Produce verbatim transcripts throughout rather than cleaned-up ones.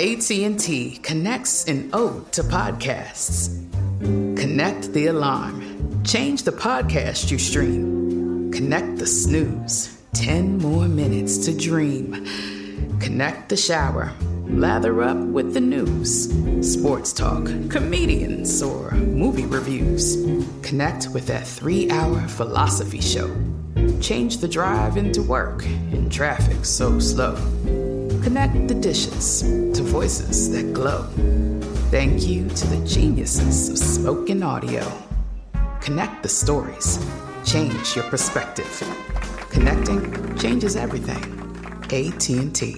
A T and T connects an ode to podcasts. Connect the alarm. Change the podcast you stream. Connect the snooze. Ten more minutes to dream. Connect the shower. Lather up with the news. Sports talk, comedians, or movie reviews. Connect with that three-hour philosophy show. Change the drive into work in traffic so slow. Connect the dishes to voices that glow. Thank you to the geniuses of spoken audio. Connect the stories. Change your perspective. Connecting changes everything. A T and T.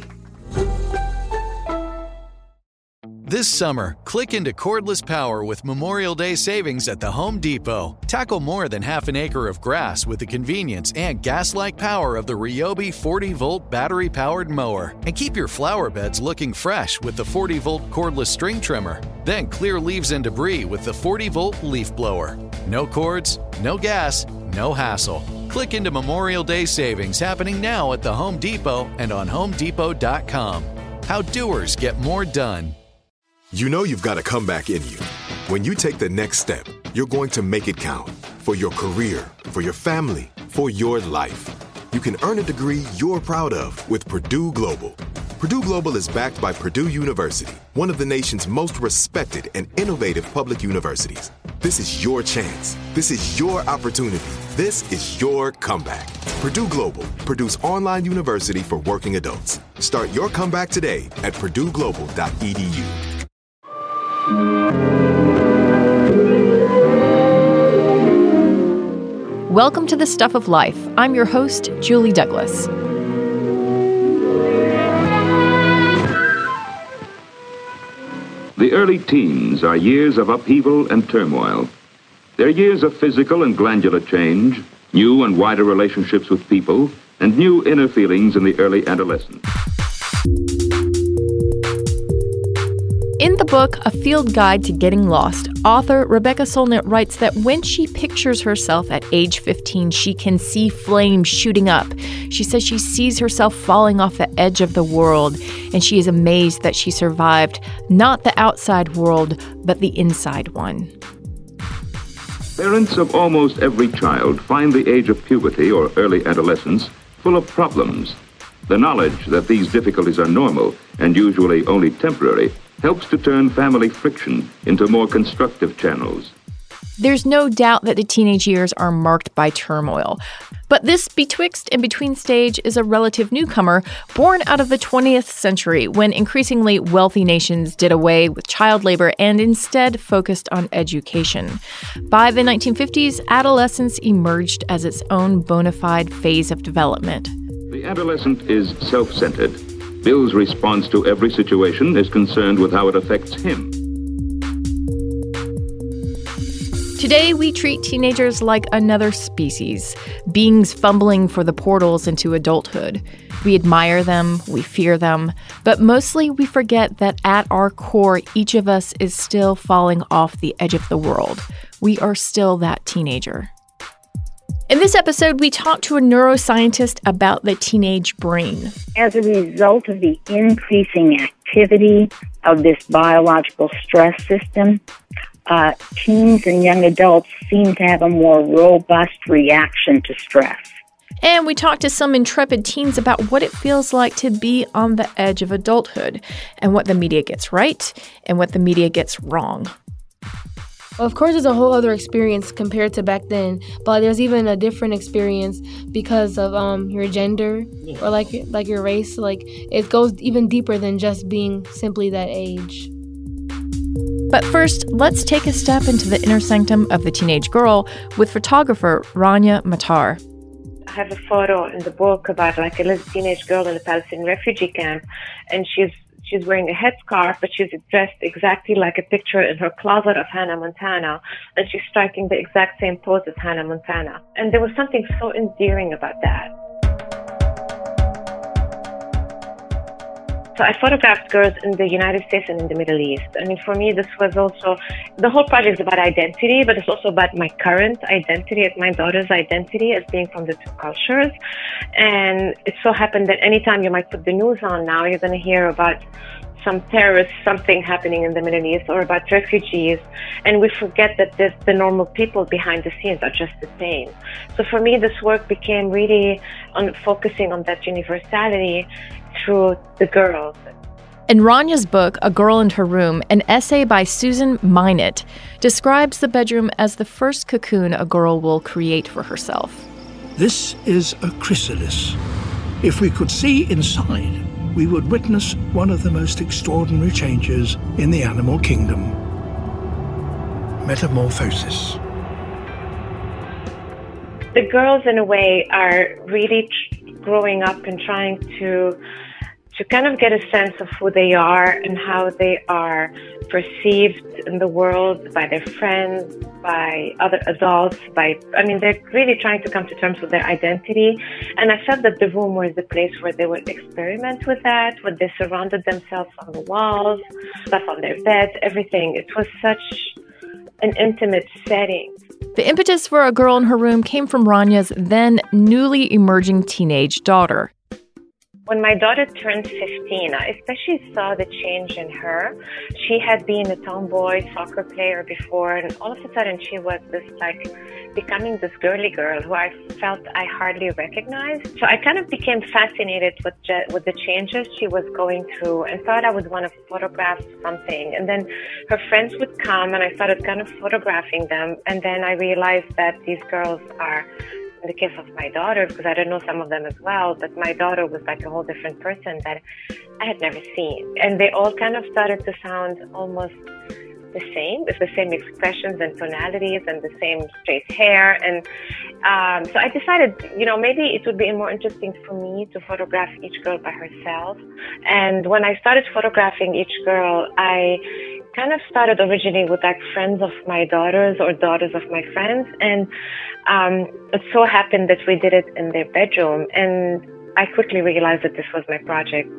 This summer, click into cordless power with Memorial Day savings at the Home Depot. Tackle more than half an acre of grass with the convenience and gas-like power of the Ryobi forty-volt battery-powered mower. And keep your flower beds looking fresh with the forty-volt cordless string trimmer. Then clear leaves and debris with the forty-volt leaf blower. No cords, no gas, no hassle. Click into Memorial Day savings happening now at the Home Depot and on home depot dot com. How doers get more done. You know you've got a comeback in you. When you take the next step, you're going to make it count. For your career, for your family, for your life. You can earn a degree you're proud of with Purdue Global. Purdue Global is backed by Purdue University, one of the nation's most respected and innovative public universities. This is your chance. This is your opportunity. This is your comeback. Purdue Global, Purdue's online university for working adults. Start your comeback today at purdue global dot e d u. Welcome to The Stuff of Life. I'm your host, Julie Douglas. The early teens are years of upheaval and turmoil. They're years of physical and glandular change, new and wider relationships with people, and new inner feelings in the early adolescent. In the book, A Field Guide to Getting Lost, author Rebecca Solnit writes that when she pictures herself at age fifteen, she can see flames shooting up. She says she sees herself falling off the edge of the world, and she is amazed that she survived not the outside world, but the inside one. Parents of almost every child find the age of puberty or early adolescence full of problems. The knowledge that these difficulties are normal and usually only temporary helps to turn family friction into more constructive channels. There's no doubt that the teenage years are marked by turmoil. But this betwixt and between stage is a relative newcomer born out of the twentieth century when increasingly wealthy nations did away with child labor and instead focused on education. By the nineteen fifties, adolescence emerged as its own bona fide phase of development. The adolescent is self-centered. Bill's response to every situation is concerned with how it affects him. Today, we treat teenagers like another species, beings fumbling for the portals into adulthood. We admire them, we fear them, but mostly we forget that at our core, each of us is still falling off the edge of the world. We are still that teenager. In this episode, we talk to a neuroscientist about the teenage brain. As a result of the increasing activity of this biological stress system, uh, teens and young adults seem to have a more robust reaction to stress. And we talk to some intrepid teens about what it feels like to be on the edge of adulthood and what the media gets right and what the media gets wrong. Of course, it's a whole other experience compared to back then, but there's even a different experience because of um, your gender or like like your race. Like it goes even deeper than just being simply that age. But first, let's take a step into the inner sanctum of the teenage girl with photographer Rania Matar. I have a photo in the book about like a little teenage girl in a Palestinian refugee camp, and she's She's wearing a headscarf, but she's dressed exactly like a picture in her closet of Hannah Montana, and she's striking the exact same pose as Hannah Montana. And there was something so endearing about that. So I photographed girls in the United States and in the Middle East. I mean, for me, this was also, the whole project is about identity, but it's also about my current identity, as my daughter's identity as being from the two cultures. And it so happened that anytime you might put the news on now, you're going to hear about some terrorist something happening in the Middle East or about refugees, and we forget that this, the normal people behind the scenes are just the same. So for me, this work became really on focusing on that universality through the girls. In Rania's book, A Girl and Her Room, an essay by Susan Minot describes the bedroom as the first cocoon a girl will create for herself. This is a chrysalis. If we could see inside, we would witness one of the most extraordinary changes in the animal kingdom. Metamorphosis. The girls, in a way, are really tr- growing up and trying to to kind of get a sense of who they are and how they are perceived in the world by their friends, by other adults, by, I mean, they're really trying to come to terms with their identity. And I felt that the room was the place where they would experiment with that, where they surrounded themselves on the walls, stuff on their beds, everything. It was such an intimate setting. The impetus for A Girl in Her Room came from Rania's then newly emerging teenage daughter. When my daughter turned fifteen, I especially saw the change in her. She had been a tomboy soccer player before, and all of a sudden she was this, like, becoming this girly girl who I felt I hardly recognized. So I kind of became fascinated with, je- with the changes she was going through and thought I would want to photograph something. And then her friends would come and I started kind of photographing them. And then I realized that these girls are, in the case of my daughter, because I don't know some of them as well, but my daughter was like a whole different person that I had never seen. And they all kind of started to sound almost the same. It's the same expressions and tonalities and the same straight hair. And um, so I decided, you know, maybe it would be more interesting for me to photograph each girl by herself. And when I started photographing each girl, I kind of started originally with like friends of my daughters or daughters of my friends. And um, it so happened that we did it in their bedroom. And I quickly realized that this was my project.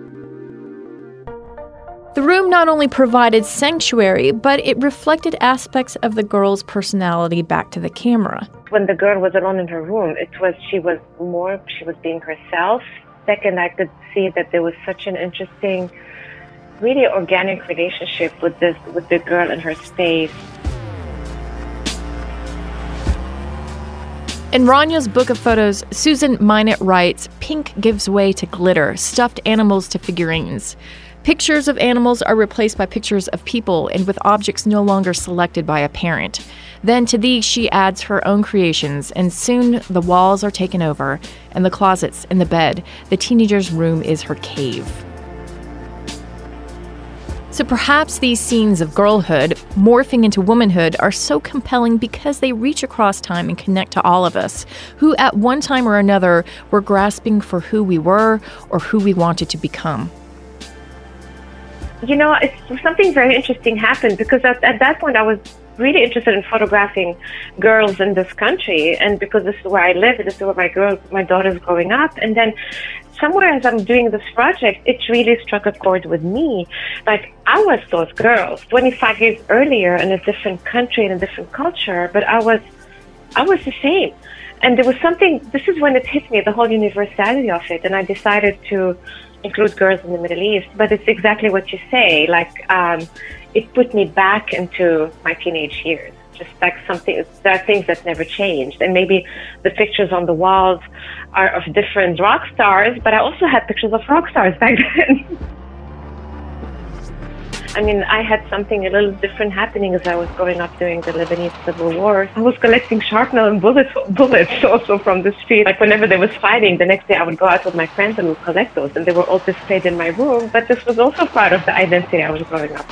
The room not only provided sanctuary, but it reflected aspects of the girl's personality back to the camera. When the girl was alone in her room, it was she was more, she was being herself. Second, I could see that there was such an interesting, really organic relationship with this, with the girl in her space. In Rania's book of photos, Susan Minot writes, "Pink gives way to glitter, stuffed animals to figurines. Pictures of animals are replaced by pictures of people and with objects no longer selected by a parent. Then to these she adds her own creations, and soon the walls are taken over, and the closets and the bed. The teenager's room is her cave." So perhaps these scenes of girlhood morphing into womanhood are so compelling because they reach across time and connect to all of us who at one time or another were grasping for who we were or who we wanted to become. You know, it's something very interesting happened because at, at that point I was really interested in photographing girls in this country, and because this is where I live, this is where my girl, my daughter's growing up. And then somewhere as I'm doing this project, it really struck a chord with me. Like, I was those girls twenty-five years earlier in a different country, in a different culture, but I was, I was the same. And there was something, this is when it hit me, the whole universality of it, and I decided to include girls in the Middle East. But it's exactly what you say, like, um, it put me back into my teenage years. Just like something, there are things that never changed. And maybe the pictures on the walls are of different rock stars, but I also had pictures of rock stars back then. I mean, I had something a little different happening as I was growing up during the Lebanese Civil War. I was collecting shrapnel and bullets, bullets also from the street. Like, whenever there was fighting, the next day I would go out with my friends and would collect those, and they were all displayed in my room. But this was also part of the identity I was growing up.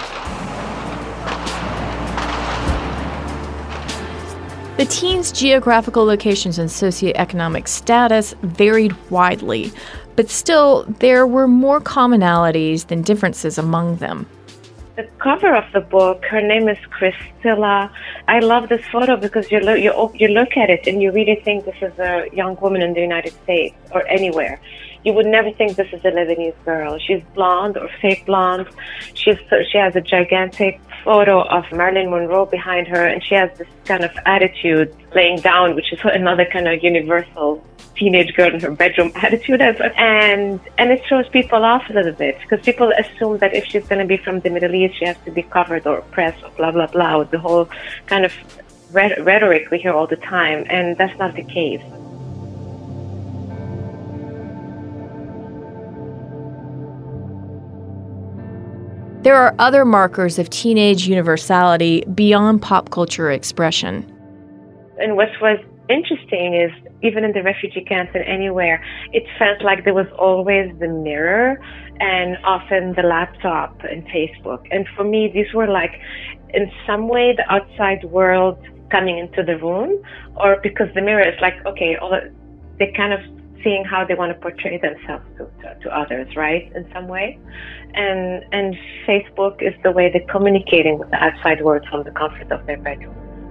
The teens' geographical locations and socioeconomic status varied widely, but still, there were more commonalities than differences among them. The cover of the book, her name is Christilla. I love this photo because you look, you, you look at it and you really think this is a young woman in the United States or anywhere. You would never think this is a Lebanese girl. She's blonde or fake blonde. She's she has a gigantic photo of Marilyn Monroe behind her, and she has this kind of attitude laying down, which is another kind of universal teenage girl in her bedroom attitude. And and it throws people off a little bit, because people assume that if she's going to be from the Middle East, she has to be covered or oppressed or blah, blah, blah, with the whole kind of rhetoric we hear all the time. And that's not the case. There are other markers of teenage universality beyond pop culture expression. And what was interesting is, even in the refugee camps and anywhere, it felt like there was always the mirror and often the laptop and Facebook. And for me, these were like, in some way, the outside world coming into the room, or because the mirror is like, okay, all the, they kind of seeing how they want to portray themselves to, to, to others, right, in some way. And and Facebook is the way they're communicating with the outside world from the comfort of their bedroom.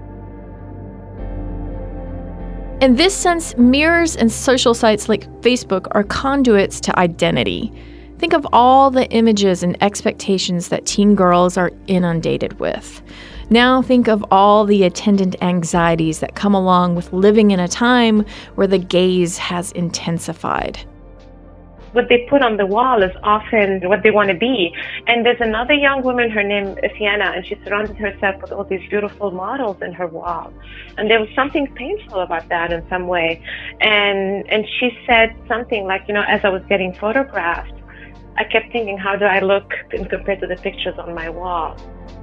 In this sense, mirrors and social sites like Facebook are conduits to identity. Think of all the images and expectations that teen girls are inundated with. Now think of all the attendant anxieties that come along with living in a time where the gaze has intensified. What they put on the wall is often what they want to be. And there's another young woman, her name is Sienna, and she surrounded herself with all these beautiful models in her wall. And there was something painful about that in some way. And and she said something like, you know, as I was getting photographed, I kept thinking, how do I look compared to the pictures on my wall?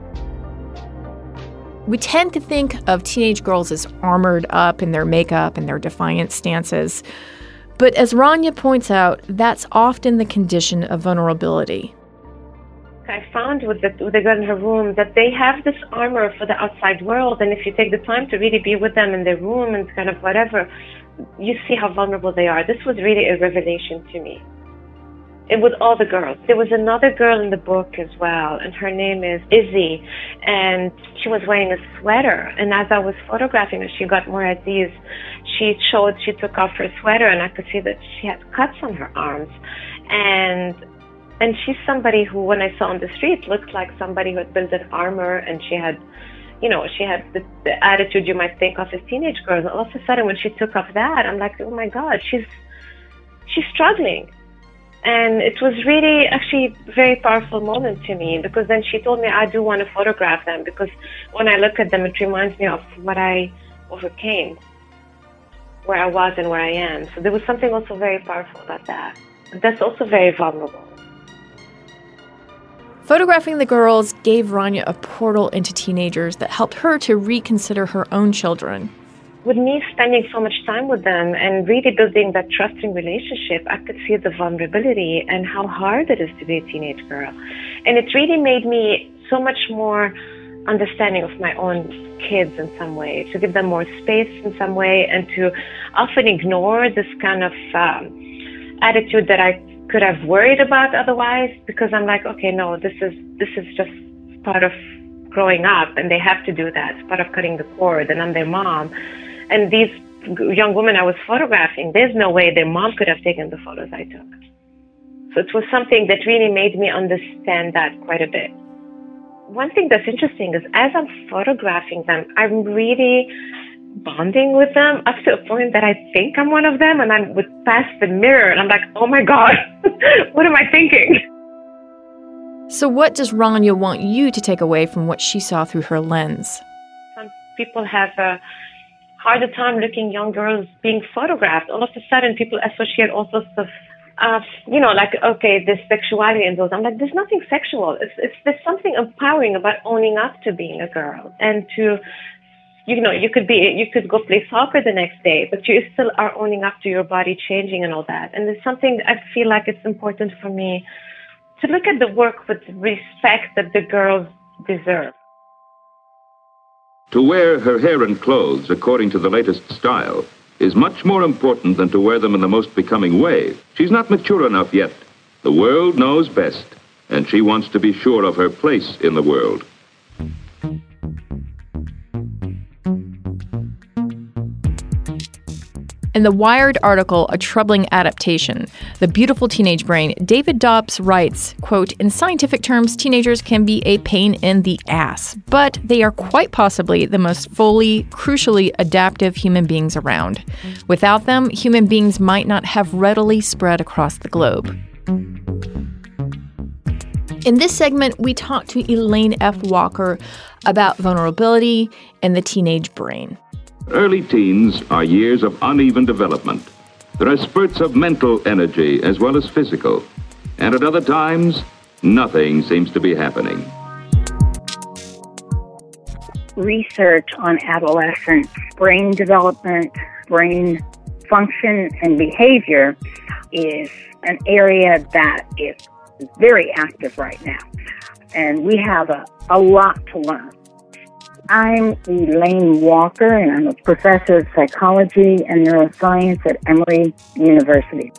We tend to think of teenage girls as armored up in their makeup and their defiant stances. But as Rania points out, that's often the condition of vulnerability. I found with the, with the girl in her room that they have this armor for the outside world, and if you take the time to really be with them in their room and kind of whatever, you see how vulnerable they are. This was really a revelation to me. And with all the girls. There was another girl in the book as well, and her name is Izzy, and she was wearing a sweater. And as I was photographing her, she got more at ease. She showed, she took off her sweater, and I could see that she had cuts on her arms. And and she's somebody who, when I saw on the street, looked like somebody who had built an armor, and she had, you know, she had the, the attitude you might think of as teenage girls. All of a sudden, when she took off that, I'm like, oh my God, she's she's struggling. And it was really actually a very powerful moment to me, because then she told me, I do want to photograph them, because when I look at them, it reminds me of what I overcame, where I was and where I am. So there was something also very powerful about that. That's also very vulnerable. Photographing the girls gave Rania a portal into teenagers that helped her to reconsider her own children. With me spending so much time with them and really building that trusting relationship, I could see the vulnerability and how hard it is to be a teenage girl. And it really made me so much more understanding of my own kids in some way, to give them more space in some way, and to often ignore this kind of um, attitude that I could have worried about otherwise, because I'm like, okay, no, this is this is just part of growing up, and they have to do that. It's part of cutting the cord, and I'm their mom. And these young women I was photographing, there's no way their mom could have taken the photos I took. So it was something that really made me understand that quite a bit. One thing that's interesting is as I'm photographing them, I'm really bonding with them up to a point that I think I'm one of them, and I would pass the mirror and I'm like, oh my God, what am I thinking? So what does Rania want you to take away from what she saw through her lens? Some people have a harder time looking young girls being photographed. All of a sudden, people associate all sorts of, uh, you know, like, okay, there's sexuality in those. I'm like, there's nothing sexual. It's, it's there's something empowering about owning up to being a girl, and to, you know, you could be, you could go play soccer the next day, but you still are owning up to your body changing and all that. And there's something I feel like it's important for me to look at the work with respect that the girls deserve. To wear her hair and clothes according to the latest style is much more important than to wear them in the most becoming way. She's not mature enough yet. The world knows best, and she wants to be sure of her place in the world. In the Wired article, A Troubling Adaptation, The Beautiful Teenage Brain, David Dobbs writes, quote, "In scientific terms, teenagers can be a pain in the ass, but they are quite possibly the most fully, crucially adaptive human beings around. Without them, human beings might not have readily spread across the globe." In this segment, we talked to Elaine F. Walker about vulnerability and the teenage brain. Early teens are years of uneven development. There are spurts of mental energy as well as physical. And at other times, nothing seems to be happening. Research on adolescent brain development, brain function, and behavior is an area that is very active right now. And we have a, a lot to learn. I'm Elaine Walker, and I'm a professor of psychology and neuroscience at Emory University.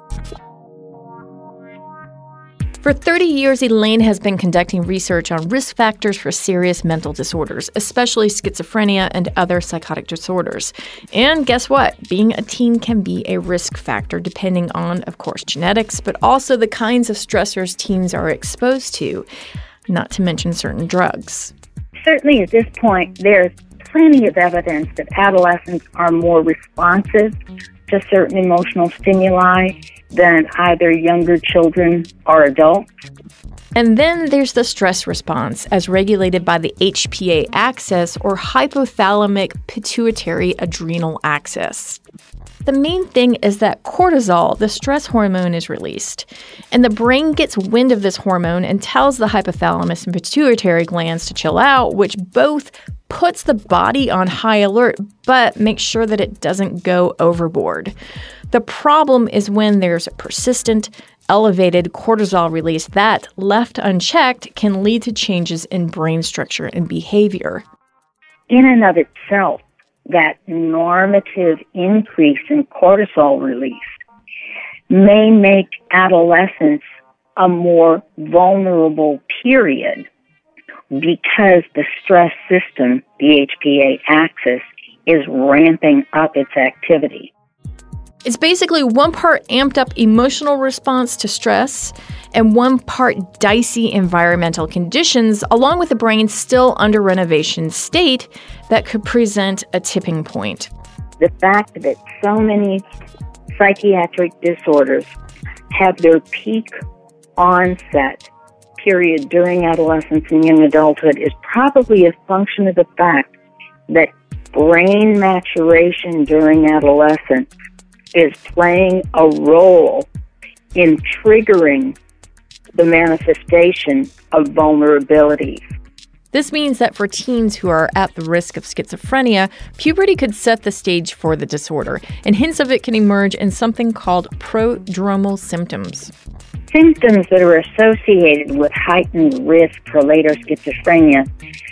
For thirty years, Elaine has been conducting research on risk factors for serious mental disorders, especially schizophrenia and other psychotic disorders. And guess what? Being a teen can be a risk factor depending on, of course, genetics, but also the kinds of stressors teens are exposed to, not to mention certain drugs. Certainly at this point, there's plenty of evidence that adolescents are more responsive to certain emotional stimuli than either younger children or adults. And then there's the stress response, as regulated by the H P A axis, or hypothalamic pituitary adrenal axis. The main thing is that cortisol, the stress hormone, is released. And the brain gets wind of this hormone and tells the hypothalamus and pituitary glands to chill out, which both puts the body on high alert, but makes sure that it doesn't go overboard. The problem is when there's a persistent, elevated cortisol release that, left unchecked, can lead to changes in brain structure and behavior. In and of itself, that normative increase in cortisol release may make adolescence a more vulnerable period because the stress system, the H P A axis, is ramping up its activity. It's basically one part amped up emotional response to stress and one part dicey environmental conditions, along with the brain still under renovation state that could present a tipping point. The fact that so many psychiatric disorders have their peak onset period during adolescence and young adulthood is probably a function of the fact that brain maturation during adolescence is playing a role in triggering the manifestation of vulnerabilities. This means that for teens who are at the risk of schizophrenia, puberty could set the stage for the disorder, and hints of it can emerge in something called prodromal symptoms. Symptoms that are associated with heightened risk for later schizophrenia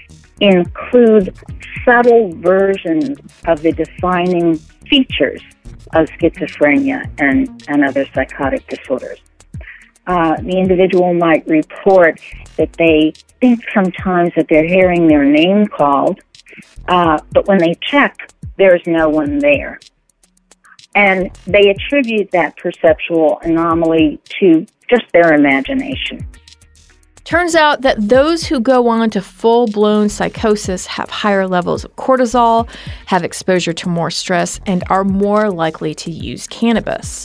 include subtle versions of the defining features of schizophrenia and, and other psychotic disorders. Uh, the individual might report that they think sometimes that they're hearing their name called, uh, but when they check, there's no one there. And they attribute that perceptual anomaly to just their imagination. Turns out that those who go on to full-blown psychosis have higher levels of cortisol, have exposure to more stress, and are more likely to use cannabis.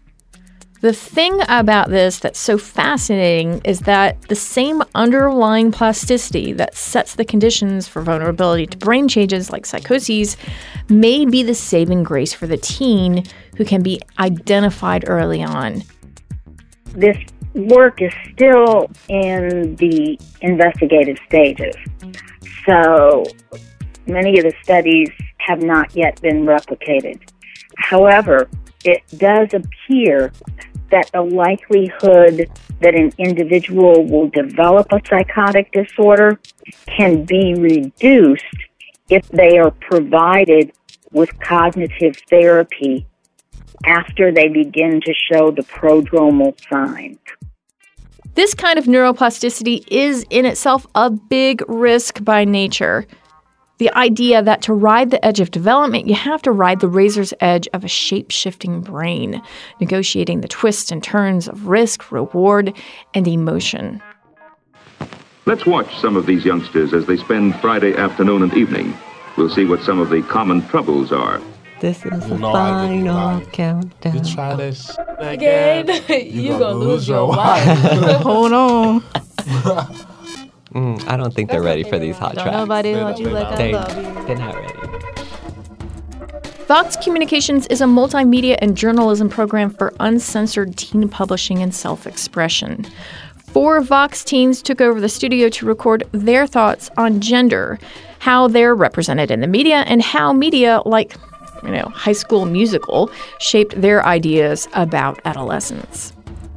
The thing about this that's so fascinating is that the same underlying plasticity that sets the conditions for vulnerability to brain changes like psychoses may be the saving grace for the teen who can be identified early on. This work is still in the investigative stages. So many of the studies have not yet been replicated. However, it does appear that the likelihood that an individual will develop a psychotic disorder can be reduced if they are provided with cognitive therapy after they begin to show the prodromal signs. This kind of neuroplasticity is in itself a big risk by nature. The idea that to ride the edge of development, you have to ride the razor's edge of a shape-shifting brain, negotiating the twists and turns of risk, reward, and emotion. Let's watch some of these youngsters as they spend Friday afternoon and evening. We'll see what some of the common troubles are. This is the No, final countdown. You try this again, you, you gonna, gonna lose your wife. wife. Hold on. Mm, I don't think they're ready for these hot Don't tracks. nobody They hold don't- you they like I They, love you. they're not ready. Vox Communications is a multimedia and journalism program for uncensored teen publishing and self-expression. Four Vox teens took over the studio to record their thoughts on gender, how they're represented in the media, and how media, like, you know, High School Musical, shaped their ideas about adolescence.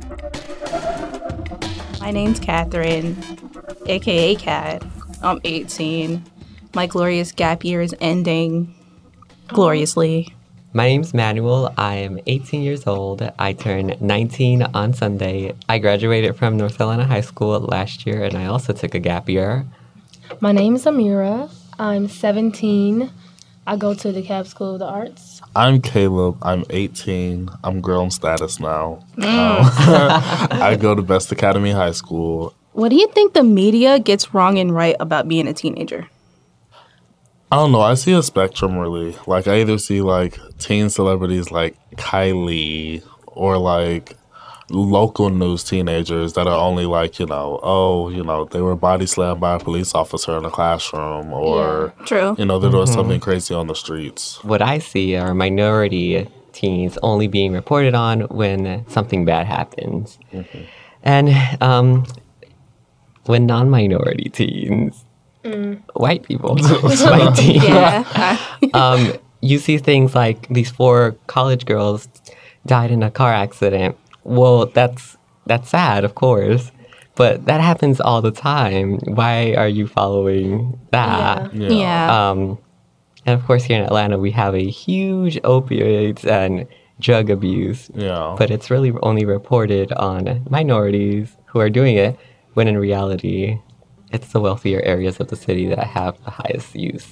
My name's Catherine, a k a. Kat. I'm eighteen. My glorious gap year is ending gloriously. My name's Manuel. I am eighteen years old. I turned nineteen on Sunday. I graduated from North Carolina High School last year, and I also took a gap year. My name is Amira. I'm seventeen. I go to the Cab School of the Arts. I'm Caleb. I'm eighteen. I'm girl in status now. Mm. Um, I go to Best Academy High School. What do you think the media gets wrong and right about being a teenager? I don't know. I see a spectrum, really. Like, I either see, like, teen celebrities like Kylie or, like, local news teenagers that are only, like, you know, oh, you know, they were body slammed by a police officer in a classroom or, Yeah, true. you know, they're doing something crazy on the streets. What I see are minority teens only being reported on when something bad happens. Mm-hmm. And um, when non-minority teens, mm. white people, white teens, Yeah. um, you see things like these four college girls died in a car accident. Well, that's that's sad, of course, but that happens all the time. Why are you following that? Yeah. Yeah. Um, and of course, here in Atlanta, we have a huge opioids and drug abuse. Yeah. But it's really only reported on minorities who are doing it, when in reality, it's the wealthier areas of the city that have the highest use.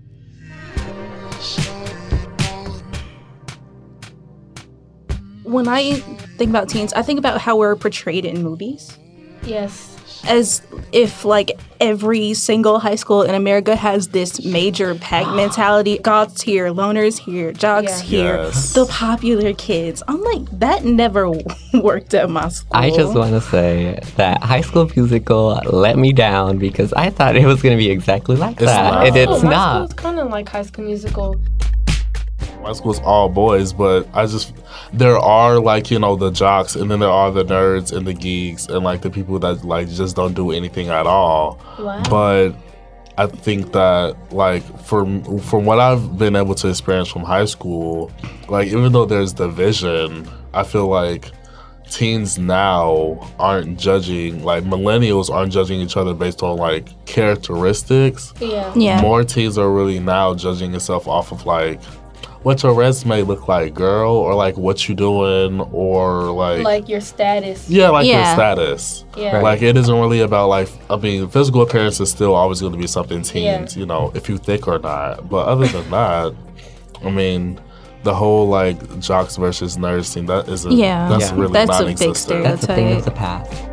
When I think about teens, I think about how we're portrayed in movies. Yes. As if, like, every single high school in America has this major pack mentality. Goths here, loners here, jocks Yeah. here, Yes. the popular kids. I'm like, that never worked at my school. I just want to say that High School Musical let me down because I thought it was going to be exactly like It's that, not. and it's Oh, my not. school's kind of like High School Musical. My school's all boys, but I just, there are, like, you know, the jocks, and then there are the nerds and the geeks and, like, the people that, like, just don't do anything at all. Wow. But I think that, like, from from what I've been able to experience from high school, like, even though there's division, I feel like teens now aren't judging, like, millennials aren't judging each other based on, like, characteristics. Yeah. Yeah. More teens are really now judging itself off of, like, what your resume look like, girl, or, like, what you doing, or, like, Like your status. yeah, like your Yeah. status. Yeah. Like, it isn't really about, like, I mean, physical appearance is still always going to be something teens, Yeah. you know, if you thick or not. But other than that, I mean, the whole, like, jocks versus nerds thing, that isn't, Yeah. that's Yeah. really That's a big non-existent. That's a thing of stereotype. the past.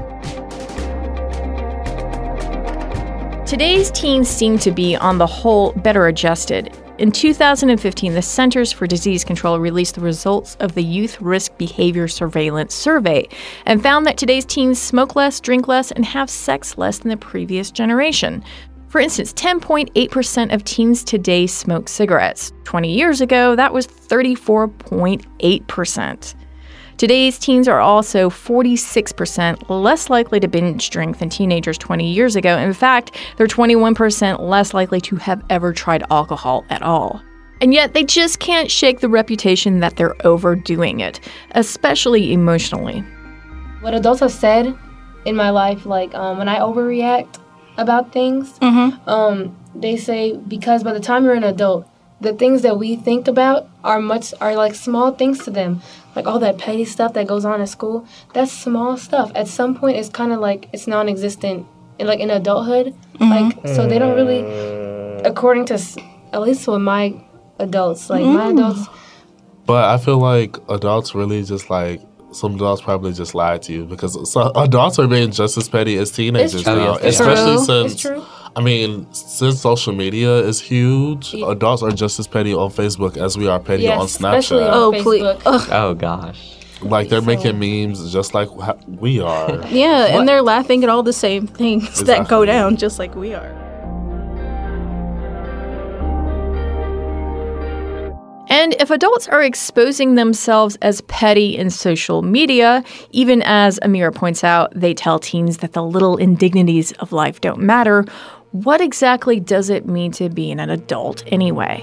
Today's teens seem to be, on the whole, better adjusted. In two thousand fifteen, the Centers for Disease Control released the results of the Youth Risk Behavior Surveillance Survey and found that today's teens smoke less, drink less, and have sex less than the previous generation. For instance, ten point eight percent of teens today smoke cigarettes. twenty years ago, that was thirty-four point eight percent. Today's teens are also forty-six percent less likely to binge drink than teenagers twenty years ago. In fact, they're twenty-one percent less likely to have ever tried alcohol at all. And yet, they just can't shake the reputation that they're overdoing it, especially emotionally. What adults have said in my life, like um, when I overreact about things, Mm-hmm. um, they say because by the time you're an adult, the things that we think about are much are like small things to them. Like all that petty stuff that goes on at school, that's small stuff. At some point, it's kind of like it's non-existent. In, like in adulthood, like so they don't really. according to s- at least with my adults, like my Mm. adults. But I feel like adults really just like some adults probably just lied to you because so adults are being just as petty as teenagers true. now, It's especially true. since It's true. I mean, since social media is huge, Yeah. adults are just as petty on Facebook as we are petty Yes, on especially Snapchat. on Oh, please. Facebook. Ugh. Oh gosh. Like they're making memes just like ha- we are. Yeah, What? and they're laughing at all the same things that go Exactly. down just like we are. And if adults are exposing themselves as petty in social media, even as Amira points out, they tell teens that the little indignities of life don't matter, what exactly does it mean to be an adult anyway?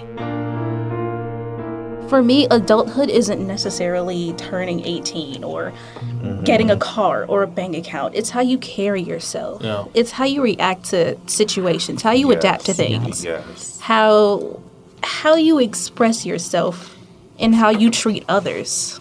For me, adulthood isn't necessarily turning eighteen or getting a car or a bank account. It's how you carry yourself. Yeah. It's how you react to situations, how you adapt to Yes. things, Yes. how how you express yourself, and how you treat others.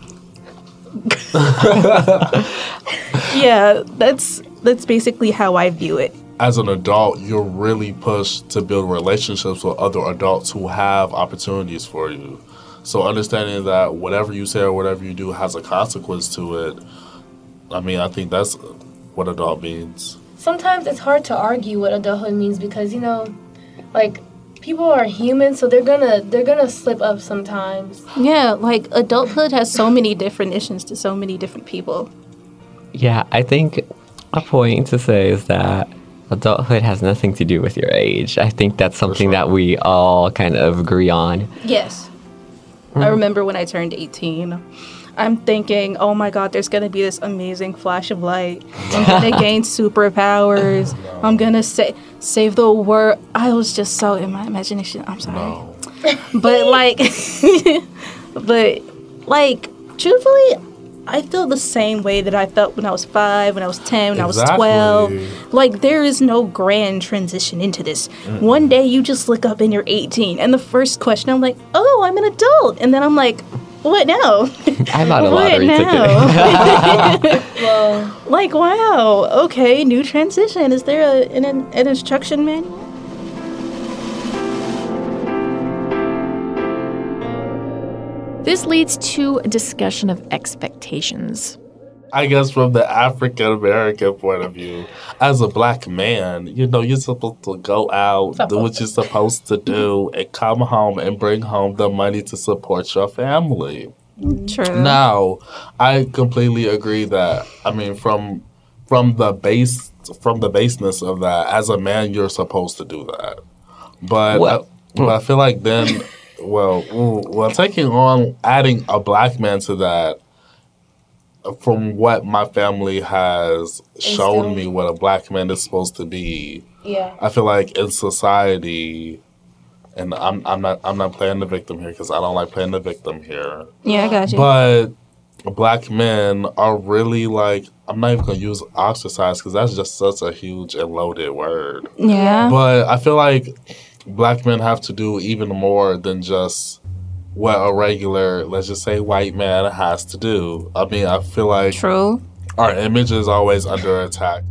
Yeah, that's that's basically how I view it. As an adult, you're really pushed to build relationships with other adults who have opportunities for you. So understanding that whatever you say or whatever you do has a consequence to it, I mean, I think that's what adult means. Sometimes it's hard to argue what adulthood means because you know, like people are human, so they're gonna they're gonna slip up sometimes. Yeah, like adulthood has so many definitions to so many different people. Yeah, I think a point to say is that adulthood has nothing to do with your age. I think that's something that we all kind of agree on. Yes. I remember when I turned eighteen, I'm thinking, oh my god, there's going to be this amazing flash of light. I'm going to gain superpowers. I'm going to sa- save the world. I was just so in my imagination. I'm sorry. No. But like, but like, truthfully, I feel the same way that I felt when I was five, when I was ten, when I was Exactly. twelve. Like, there is no grand transition into this. One day you just look up and you're eighteen, and the first question I'm like, oh, I'm an adult. And then I'm like, what now? I bought a What lottery now? ticket. Well, Like, wow, okay, new transition. Is there a, an, an instruction manual? This leads to a discussion of expectations. I guess from the African American point of view, as a black man, you know, you're supposed to go out, do what you're supposed to do, and come home and bring home the money to support your family. True. Now, I completely agree that, I mean, from from the base from the baseness of that, as a man, you're supposed to do that. But, Well- I, but I feel like then, well, ooh, well, taking on adding a black man to that, from what my family has shown Instilled. me what a black man is supposed to be, yeah. I feel like in society, and I'm I'm not I'm not playing the victim here because I don't like playing the victim here. Yeah, I got you. But black men are really like, I'm not even gonna use ostracized because that's just such a huge and loaded word. yeah. But I feel like black men have to do even more than just what a regular, let's just say, white man has to do. I mean, I feel like True. our image is always under attack.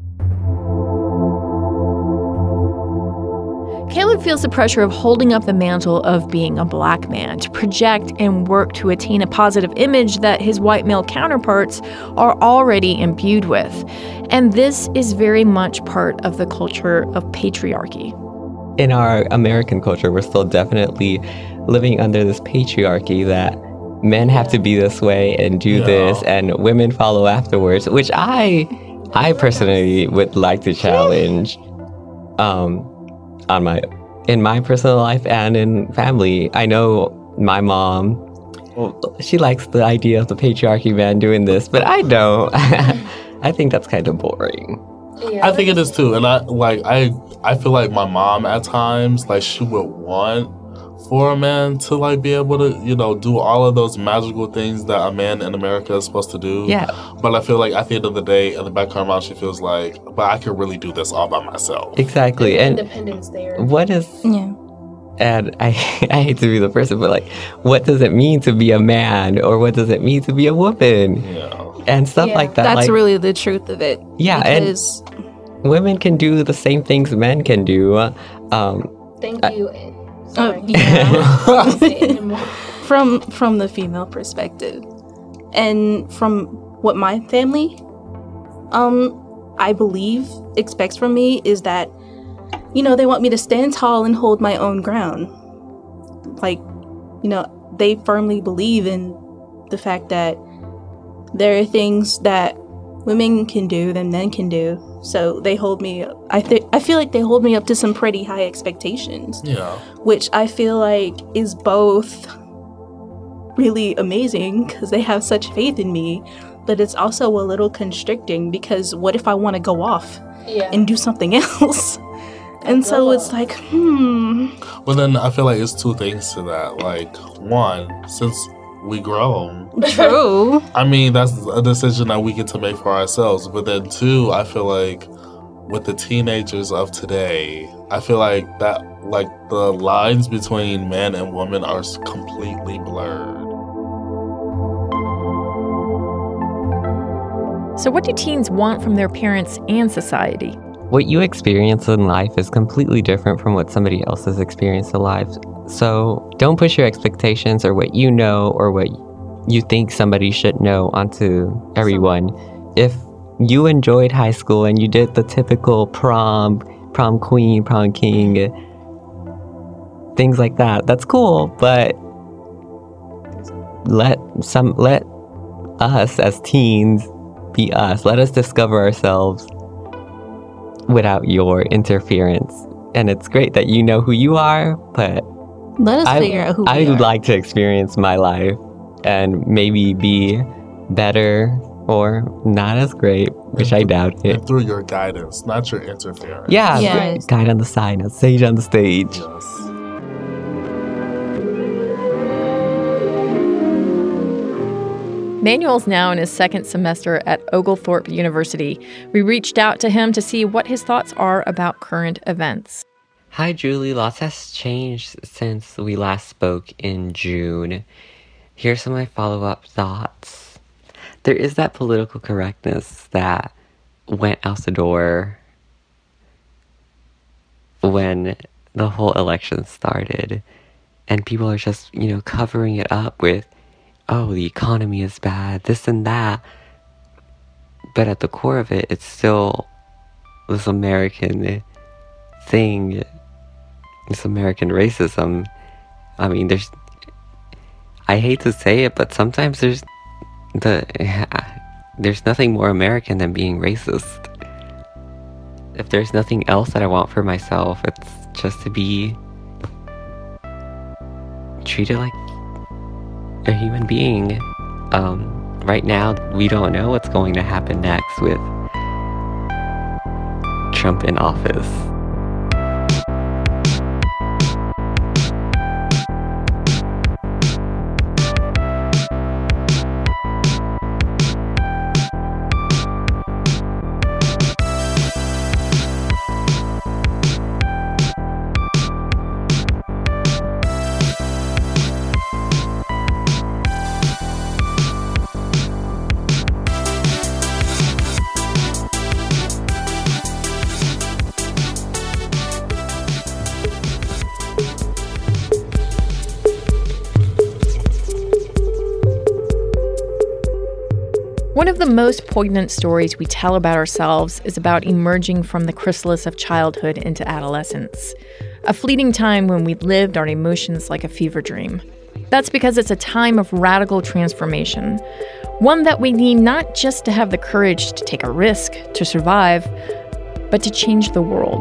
Caleb feels the pressure of holding up the mantle of being a black man to project and work to attain a positive image that his white male counterparts are already imbued with. And this is very much part of the culture of patriarchy. In our American culture, we're still definitely living under this patriarchy that men have to be this way and do Yeah. this, and women follow afterwards, which I, I personally would like to challenge, um, on my, in my personal life and in family. I know my mom, she likes the idea of the patriarchy man doing this, but I don't. I think that's kind of boring. Yeah. I think it is too, and I like I I feel like my mom at times, like, she would want for a man to like be able to, you know, do all of those magical things that a man in America is supposed to do. Yeah. But I feel like at the end of the day, in the back of her mind, she feels like, but I can really do this all by myself. Exactly. And Independence there. what is Yeah. and I I hate to be the person, but like, what does it mean to be a man, or what does it mean to be a woman, Yeah. and stuff Yeah. like that. That's like, really the truth of it. Yeah, and- Because women can do the same things men can do. Um, Thank Uh, you. Oh, yeah. from from the female perspective, and from what my family, um, I believe expects from me is that, you know, they want me to stand tall and hold my own ground. Like, you know, they firmly believe in the fact that there are things that women can do than men can do. So they hold me, I think, I feel like they hold me up to some pretty high expectations. Yeah. Which I feel like is both really amazing because they have such faith in me, but it's also a little constricting because what if I want to go off Yeah. and do something else? And so it's like, hmm. Well, then I feel like it's two things to that. Like, one, since we grown. True. I mean, that's a decision that we get to make for ourselves. But then, two, I feel like with the teenagers of today, I feel like that, like, the lines between man and woman are s- completely blurred. So, what do teens want from their parents and society? What you experience in life is completely different from what somebody else has experienced in life. So don't push your expectations or what you know or what you think somebody should know onto everyone. If you enjoyed high school and you did the typical prom, prom queen, prom king, things like that, that's cool. But let some let us as teens be us. Let us discover ourselves without your interference. And it's great that you know who you are, but Let us I, figure out who I we would are. like to experience my life and maybe be better or not as great, which I doubt it. And through your guidance, not your interference. Yeah, Yes. guide on the side, not sage on the stage. Yes. Manuel's now in his second semester at Oglethorpe University. We reached out to him to see what his thoughts are about current events. Hi, Julie. Lots has changed since we last spoke in June. Here's some of my follow-up thoughts. There is that political correctness that went out the door when the whole election started. And people are just, you know, covering it up with, oh, the economy is bad, this and that. But at the core of it, it's still this American thing, this American racism. I mean, there's, I hate to say it, but sometimes there's the, there's nothing more American than being racist. If there's nothing else that I want for myself, it's just to be treated like a human being. Um, right now, we don't know what's going to happen next with Trump in office. One of the most poignant stories we tell about ourselves is about emerging from the chrysalis of childhood into adolescence, a fleeting time when we lived our emotions like a fever dream. That's because it's a time of radical transformation, one that we need not just to have the courage to take a risk to survive, but to change the world.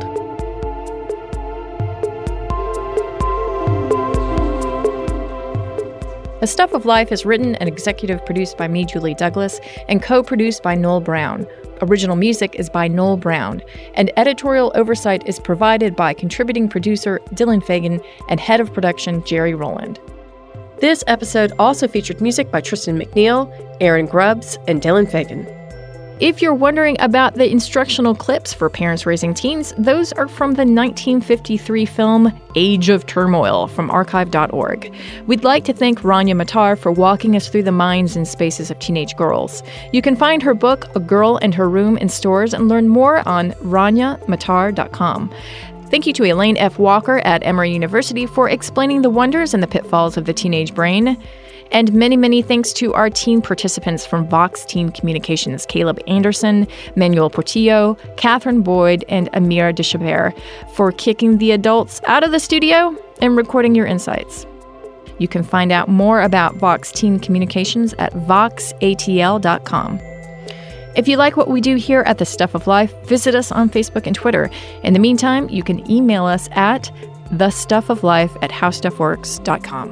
The Stuff of Life is written and executive produced by me, Julie Douglas, and co-produced by Noel Brown. Original music is by Noel Brown, and editorial oversight is provided by contributing producer Dylan Fagan and head of production Jerry Rowland. This episode also featured music by Tristan McNeil, Aaron Grubbs, and Dylan Fagan. If you're wondering about the instructional clips for parents raising teens, those are from the nineteen fifty-three film Age of Turmoil from archive dot org. We'd like to thank Rania Matar for walking us through the minds and spaces of teenage girls. You can find her book, A Girl and Her Room, in stores and learn more on rania matar dot com. Thank you to Elaine F. Walker at Emory University for explaining the wonders and the pitfalls of the teenage brain. And many, many thanks to our teen participants from Vox Teen Communications, Caleb Anderson, Manuel Portillo, Catherine Boyd, and Amir Deshabert, for kicking the adults out of the studio and recording your insights. You can find out more about Vox Teen Communications at vox a t l dot com. If you like what we do here at The Stuff of Life, visit us on Facebook and Twitter. In the meantime, you can email us at the stuff of life at how stuff works dot com.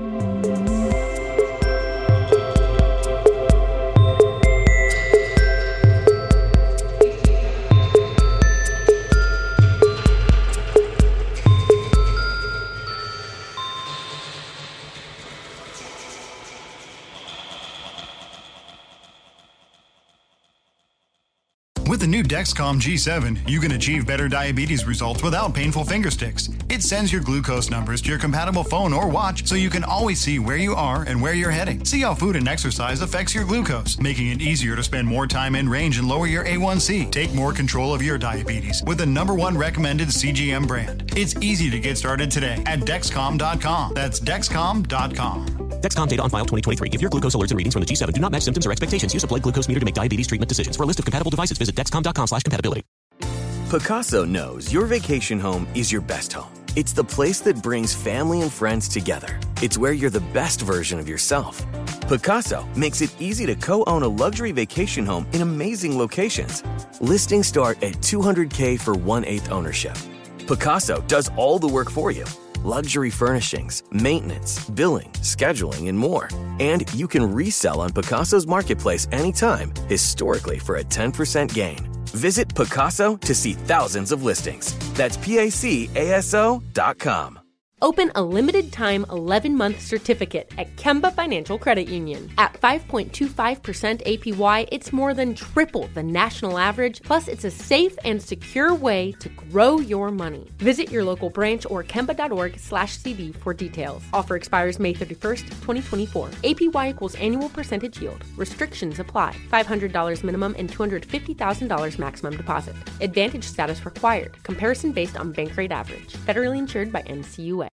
With the new Dexcom G seven, you can achieve better diabetes results without painful finger sticks. It sends your glucose numbers to your compatible phone or watch so you can always see where you are and where you're heading. See how food and exercise affects your glucose, making it easier to spend more time in range and lower your A one C. Take more control of your diabetes with the number one recommended C G M brand. It's easy to get started today at Dexcom dot com. That's Dexcom dot com. Dexcom data on file twenty twenty-three. If your glucose alerts and readings from the G seven do not match symptoms or expectations, use a blood glucose meter to make diabetes treatment decisions. For a list of compatible devices, visit dexcom dot com slash compatibility. Pacaso knows your vacation home is your best home. It's the place that brings family and friends together. It's where you're the best version of yourself. Pacaso makes it easy to co-own a luxury vacation home in amazing locations. Listings start at two hundred thousand dollars for one-eighth ownership. Pacaso does all the work for you. Luxury furnishings, maintenance, billing, scheduling, and more. And you can resell on Pacaso's marketplace anytime, historically for a ten percent gain. Visit Pacaso to see thousands of listings. That's P A C A S O dot com. Open a limited-time eleven-month certificate at Kemba Financial Credit Union. At five point two five percent A P Y, it's more than triple the national average, plus it's a safe and secure way to grow your money. Visit your local branch or kemba dot org slash c b for details. Offer expires May thirty-first, twenty twenty-four. A P Y equals annual percentage yield. Restrictions apply. five hundred dollars minimum and two hundred fifty thousand dollars maximum deposit. Advantage status required. Comparison based on bank rate average. Federally insured by N C U A.